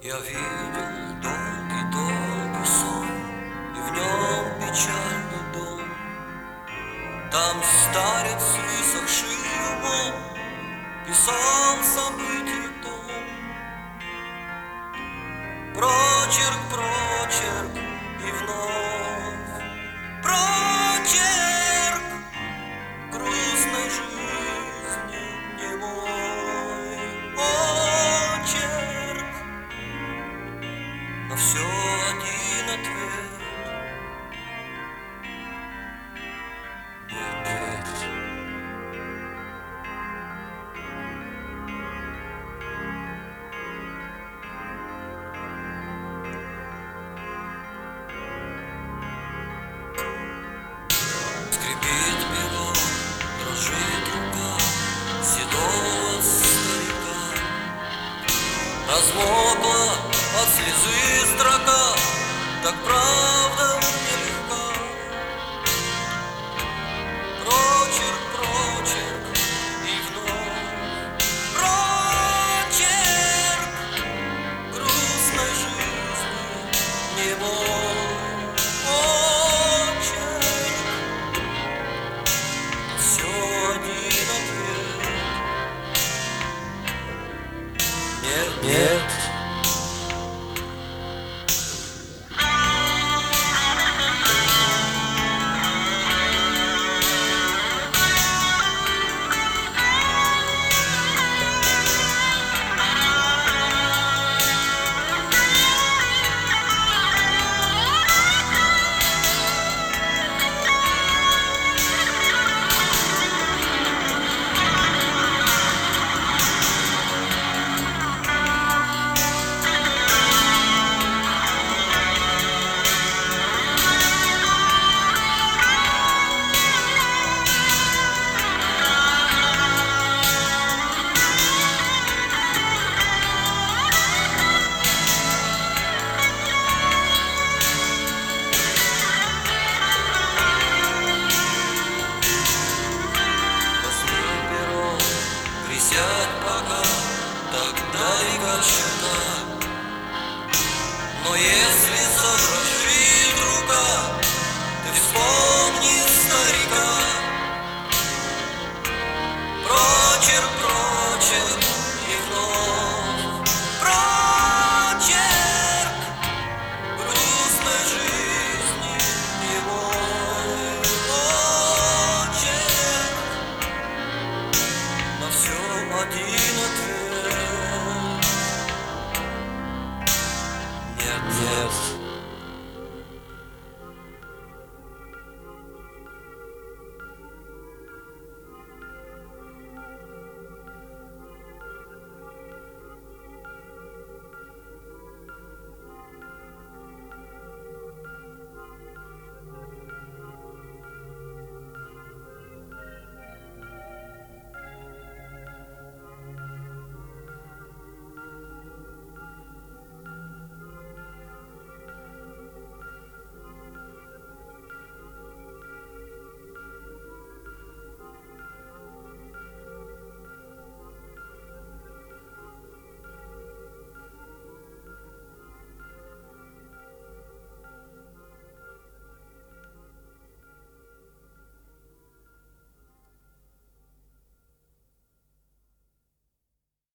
Я видел долгий-долгий сон, и в нем печальный дом. Там старец с высохшим умом писал событий том. Прочерк, прочерк, и вновь прочерк грустной жизни немой. Очерк, но все один ответ. Скрипит перо, дрожит рука седого старика. Размокла от слезы строка, так правда нелегка. Прочерк, прочерк, и вновь прочерк грустной жизни немой. Очерк, все один ответ. Нет, нет. Присядь пока, тогда и горчата. Но если задрожит рука, ты вспомни старика. Прочерк, прочерк, и вновь прочерк грустной жизни немой. Очерк, на все один ответ. Нет, нет.